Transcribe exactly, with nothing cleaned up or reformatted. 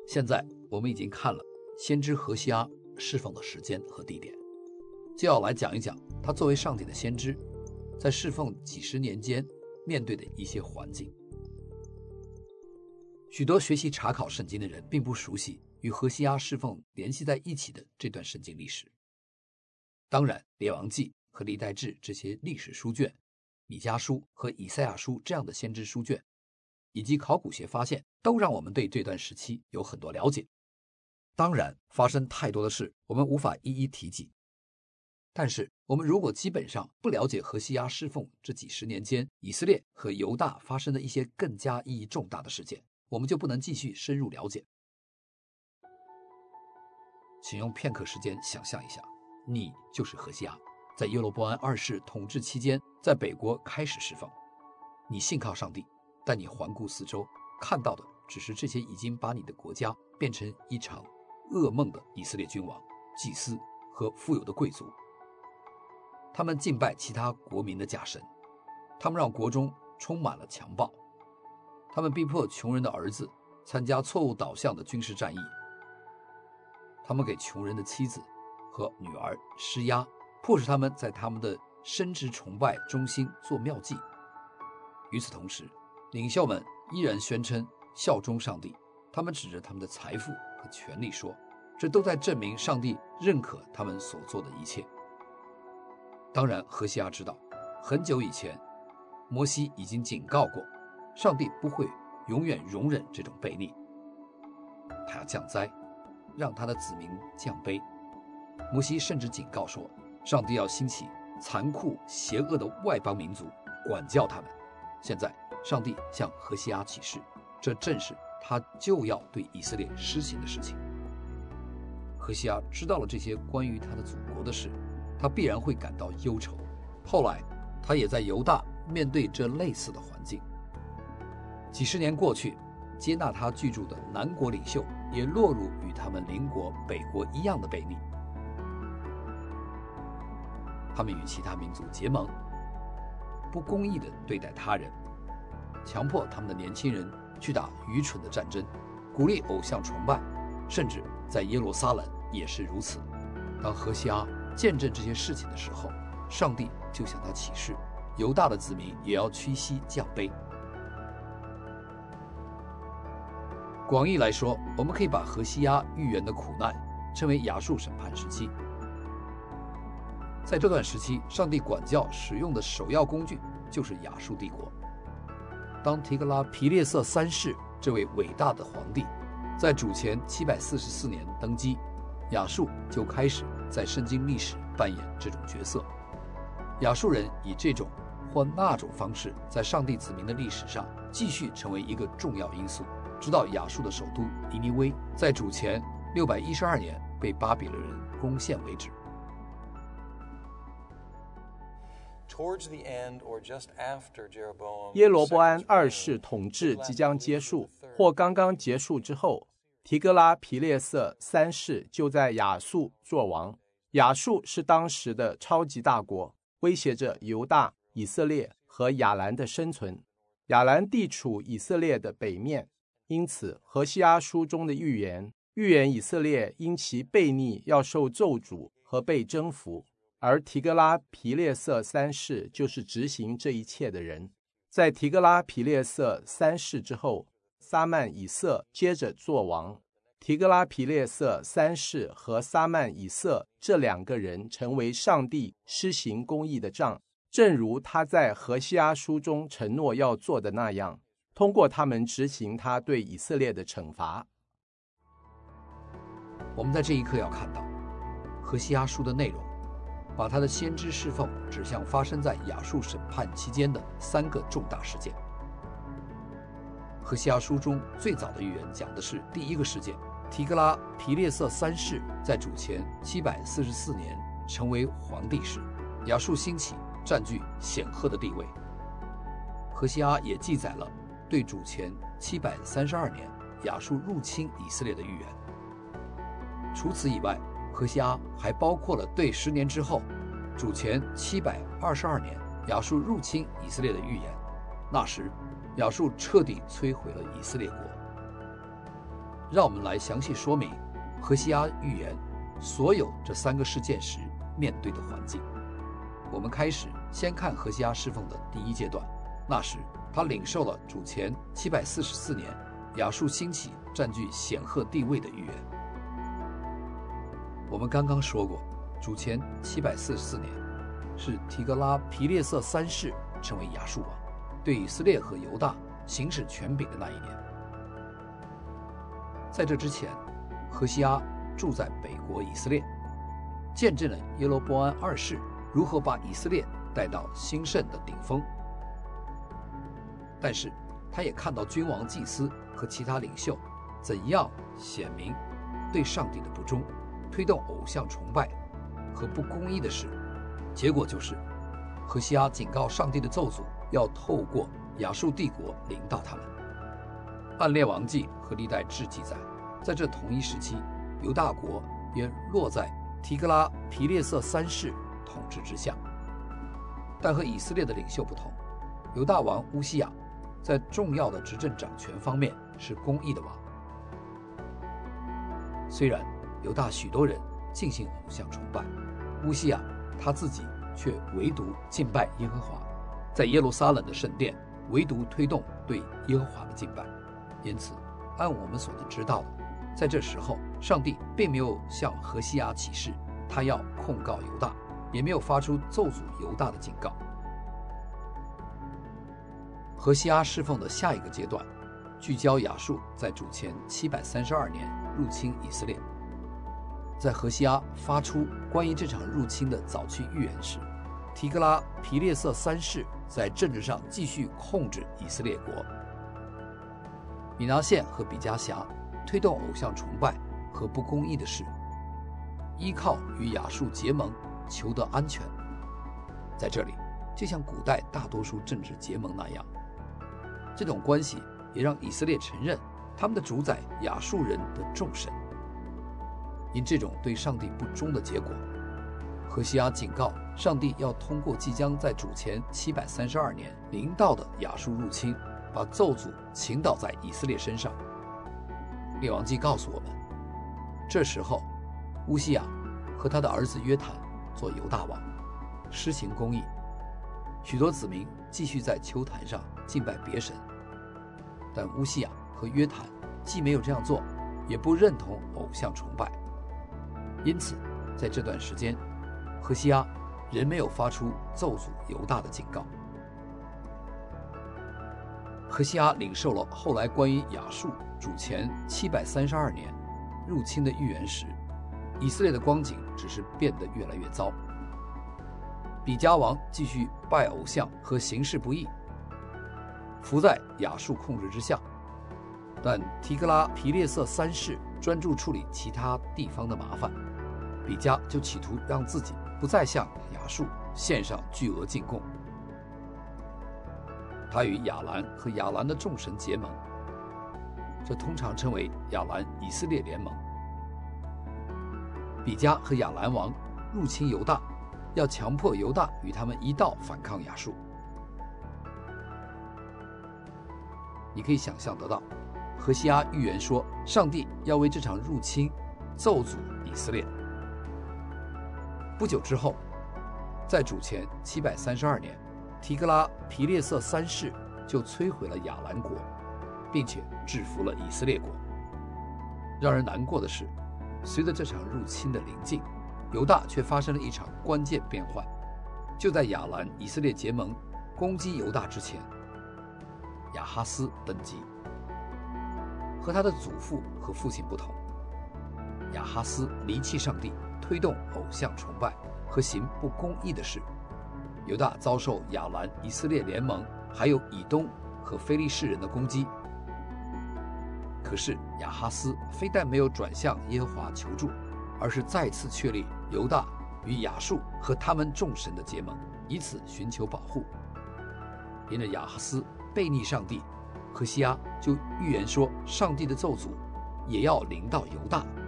现在我们已经看了先知何西阿侍奉的时间和地点，就要来讲一讲他作为上帝的先知，在侍奉几十年间面对的一些环境。许多学习查考圣经的人并不熟悉与何西阿侍奉联系在一起的这段圣经历史。当然，列王记和历代志这些历史书卷，米迦书和以赛亚书这样的先知书卷，以及考古学发现，都让我们对这段时期有很多了解。当然，发生太多的事，我们无法一一提及。但是，我们如果基本上不了解何西阿侍奉这几十年间以色列和犹大发生的一些更加意义重大的事件，我们就不能继续深入了解。请用片刻时间想象一下，你就是何西阿，在耶罗波安二世统治期间，在北国开始侍奉。你信靠上帝，但你环顾四周，看到的只是这些已经把你的国家变成一场噩梦的以色列君王、祭司和富有的贵族。他们敬拜其他国民的假神，他们让国中充满了强暴，他们逼迫穷人的儿子参加错误导向的军事战役，他们给穷人的妻子和女儿施压，迫使他们在他们的生殖崇拜中心做庙祭。与此同时，领袖们依然宣称效忠上帝，他们指着他们的财富和权力说，这都在证明上帝认可他们所做的一切。当然，何西阿知道，很久以前摩西已经警告过，上帝不会永远容忍这种悖逆，他要降灾，让他的子民降卑。摩西甚至警告说，上帝要兴起残酷邪恶的外邦民族，管教他们。现在上帝向何西阿启示，这正是他就要对以色列施行的事情。何西阿知道了这些关于他的祖国的事，他必然会感到忧愁。后来他也在犹大面对这类似的环境。几十年过去，接纳他居住的南国领袖也落入与他们邻国北国一样的悖逆。他们与其他民族结盟，不公义地对待他人，强迫他们的年轻人去打愚蠢的战争，鼓励偶像崇拜，甚至在耶路撒冷也是如此。当何西阿见证这些事情的时候，上帝就向他启示，犹大的子民也要屈膝降卑。广义来说，我们可以把何西阿预言的苦难称为亚述审判时期。在这段时期，上帝管教使用的首要工具就是亚述帝国。当提格拉皮列瑟三世这位伟大的皇帝在主前七百四十四年登基，亚述就开始在圣经历史扮演这种角色。亚述人以这种或那种方式在上帝子民的历史上继续成为一个重要因素，直到亚述的首都尼尼微在主前六百一十二年被巴比伦人攻陷为止。 耶罗波安二世统治即将结束，或刚刚结束之后，提格拉皮列瑟三世就在亚述作王。亚述是当时的超级大国，威胁着犹大、以色列和亚兰的生存。亚兰地处以色列的北面，因此何西阿书中的预言预言以色列因其悖逆要受咒诅和被征服，而提格拉皮列瑟三世就是执行这一切的人。在提格拉皮列瑟三世之后，撒曼以色接着做王。提格拉皮列瑟三世和撒曼以色这两个人成为上帝施行公义的杖，正如他在何西阿书中承诺要做的那样，通过他们执行他对以色列的惩罚。 我们在这一刻要看到何西阿书的内容，把他的先知侍奉指向发生在亚述审判期间的三个重大事件。何西阿书中最早的预言讲的是第一个事件，提格拉皮列瑟三世在主前七百四十四年成为皇帝时，亚述兴起，占据显赫的地位。何西阿也记载了对主前七百三十二年亚述入侵以色列的预言。除此以外，何西阿还包括了对十年之后主前七百二十二年亚述入侵以色列的预言，那时亚述彻底摧毁了以色列国。 让我们来详细说明何西阿预言所有这三个事件时面对的环境。我们开始先看何西阿侍奉的第一阶段，那时他领受了主前七百四十四年亚述兴起占据显赫地位的预言。我们刚刚说过，主前七百四十四年是提格拉皮列瑟三世成为亚述王，对以色列和犹大行使权柄的那一年。在这之前，何西阿住在北国以色列，见证了耶罗波安二世如何把以色列带到兴盛的顶峰。但是他也看到君王、祭司和其他领袖怎样显明对上帝的不忠，推动偶像崇拜和不公义的事。结果就是何西阿警告上帝的咒诅要透过亚述帝国临到他们。按列王记和历代志记载，在这同一时期，犹大国也落在提格拉皮列瑟三世统治之下。但和以色列的领袖不同，犹大王乌西雅在重要的执政掌权方面是公义的王。虽然犹大许多人进行偶像崇拜，乌西雅他自己却唯独敬拜耶和华，在耶路撒冷的圣殿唯独推动对耶和华的敬拜。因此按我们所能知道的，在这时候上帝并没有向何西阿起誓他要控告犹大，也没有发出咒诅犹大的警告。何西阿侍奉的下一个阶段聚焦亚述在主前七百三十二年入侵以色列。在何西阿发出关于这场入侵的早期预言时，提格拉皮列瑟三世在政治上继续控制以色列国。米拿现和比加辖推动偶像崇拜和不公义的事，依靠与亚述结盟求得安全。在这里，就像古代大多数政治结盟那样，这种关系也让以色列承认他们的主宰亚述人的众神。因这种对上帝不忠的结果，何西阿警告上帝要通过即将在主前七百三十二年临到的亚述入侵，把咒诅倾倒在以色列身上。列王记告诉我们，这时候乌西雅和他的儿子约坦做犹大王，施行公义，许多子民继续在丘坛上敬拜别神。但乌西雅和约坦既没有这样做，也不认同偶像崇拜。因此在这段时间，何西阿仍没有发出咒诅犹大的警告。何西阿领受了后来关于亚述主前七百三十二年入侵的预言时，以色列的光景只是变得越来越糟。比加王继续拜偶像和行事不义，伏在亚述控制之下。但提格拉皮列瑟三世专注处理其他地方的麻烦，比加就企图让自己不再向亚述献上巨额进贡。他与亚兰和亚兰的众神结盟，这通常称为亚兰以色列联盟。比加和亚兰王入侵犹大，要强迫犹大与他们一道反抗亚述。你可以想象得到，何西阿预言说上帝要为这场入侵咒诅以色列。不久之后，在主前七百三十二年，提格拉皮列瑟三世就摧毁了亚兰国，并且制服了以色列国。让人难过的是，随着这场入侵的临近，犹大却发生了一场关键变换。就在亚兰以色列结盟攻击犹大之前，亚哈斯登基。和他的祖父和父亲不同，亚哈斯离弃上帝，推动偶像崇拜和行不公义的事。犹大遭受亚兰以色列联盟还有以东和非利士人的攻击。可是亚哈斯非但没有转向耶和华求助，而是再次确立犹大与亚述和他们众神的结盟，以此寻求保护。因着亚哈斯背逆上帝，何西阿就预言说上帝的咒诅也要临到犹大。